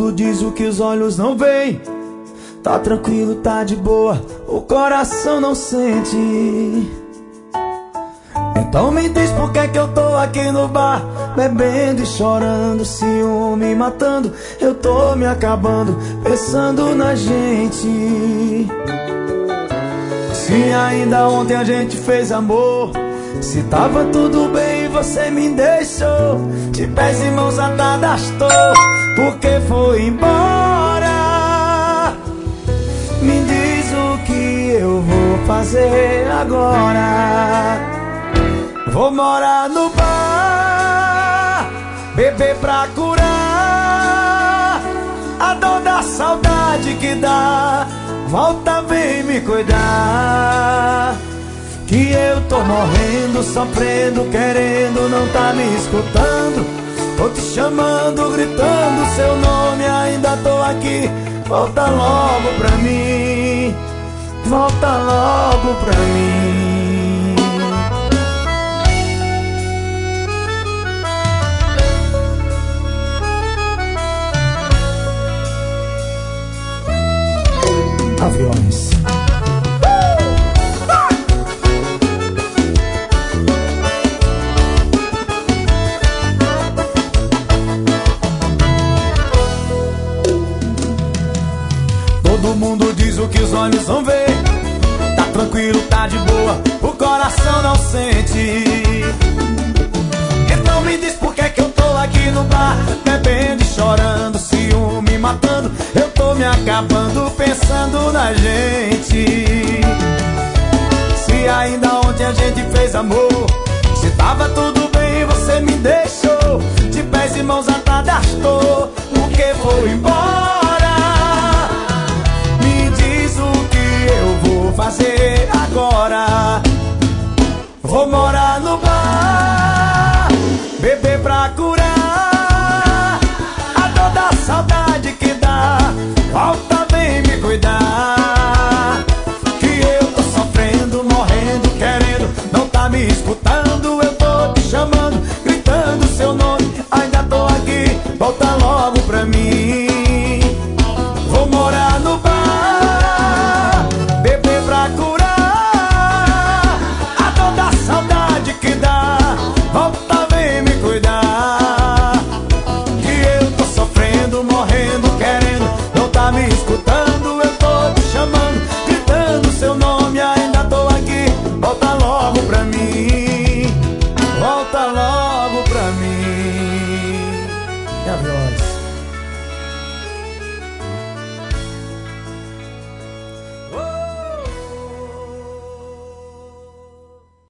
mundo diz o que os olhos não veem. Tá tranquilo, tá de boa, o coração não sente. Então me diz por que eu tô aqui no bar, bebendo e chorando, ciúme matando. Eu tô me acabando, pensando na gente. Se ainda ontem a gente fez amor, se tava tudo bem e você me deixou, de pés e mãos atadas tô, porque foi embora. Me diz o que eu vou fazer agora. Vou morar no bar, beber pra curar a dor da saudade que dá. Volta, vem me cuidar, que eu tô morrendo, sofrendo, querendo, não tá me escutando. Tô te chamando, gritando seu nome, ainda tô aqui. Volta logo pra mim, volta logo pra mim. Aviões. Todo mundo diz o que os olhos não veem. Tá tranquilo, tá de boa, o coração não sente. Então me diz por que eu tô aqui no bar, bebendo e chorando, ciúme matando. Eu tô me acabando, pensando na gente. Se ainda ontem a gente fez amor, se tava tudo bem e você me deixou, de pés e mãos atadas tô, porque foi embora. Me diz o que eu vou fazer agora. Vou morar no bar, beber pra curar a dor da saudade que dá. Volta, vem me cuidar, que eu tô sofrendo, morrendo, querendo, não tá me escutando. Eu tô te chamando, gritando seu nome, ainda tô aqui. Volta logo pra mim. Vou morar no bar, beber pra curar a dor da saudade que dá. Volta, vem me cuidar, que eu tô sofrendo, morrendo, querendo, não tá me escutando. Eu tô te chamando, gritando seu nome, ainda tô aqui. Volta logo pra mim, volta logo pra mim. E a voz?